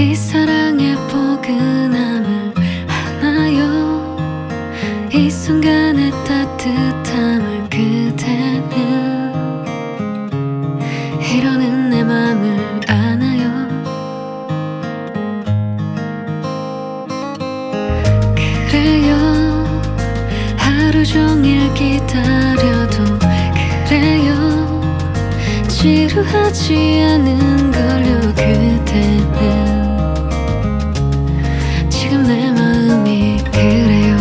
이 사랑의 포근함을 아나요? 이 순간의 따뜻함을 그대는 이러는 내 맘을 아나요? 그래요, 하루 종일 기다려도 그래요, 지루하지 않은 걸요. 그대는 지금 내 마음이 그래요.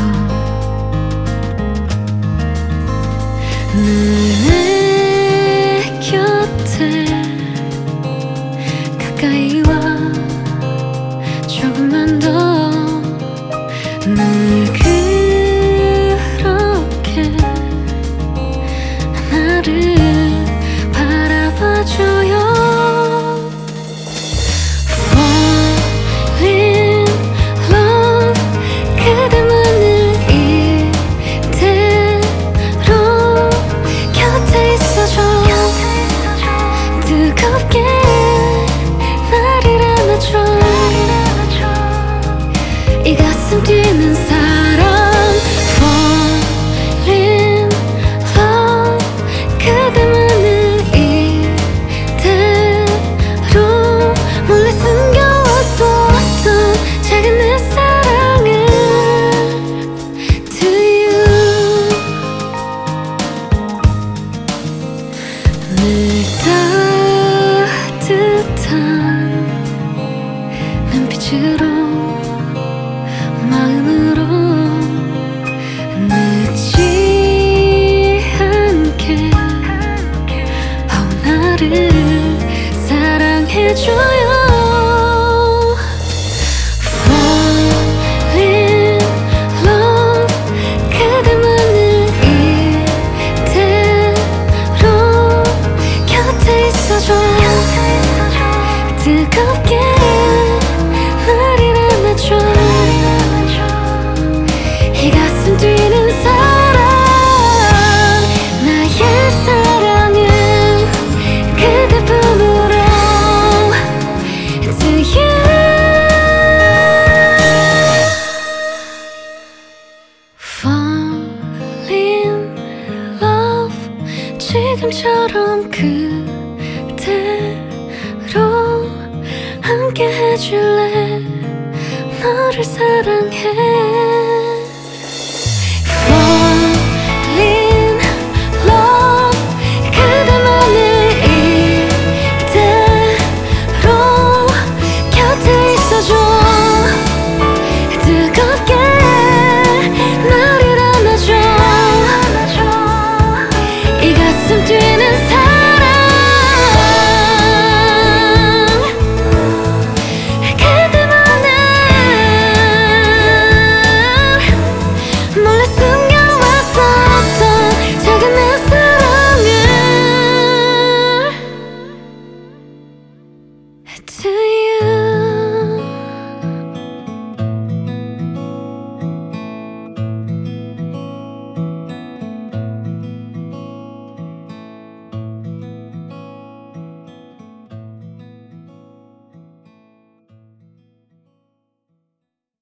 늘 내 곁에 가까이 와 조금만 더 늘 그렇게 나를 바라봐줘요. Fall in love, 그대만을 이대로 곁에 있어줘. 뜨겁게 나를 안아줘. 이 가슴 뛰는 사람 Fall in love, 그대만을 이대로 몰래 숨겨왔었던 작은 내 사랑을 To you. 늘 따뜻한 눈빛으로 마음으로 늦지 않게 나를 사랑해줘요. Fall in love, 그대만을 이대로 곁에 있어줘. 뜨겁게 나를 안아줘. 이 가슴 뛰는 사랑, 나의 사랑은 그대뿐으로 To you. Fall in love, 지금처럼 그대로 함께 해줄래. 너를 사랑해.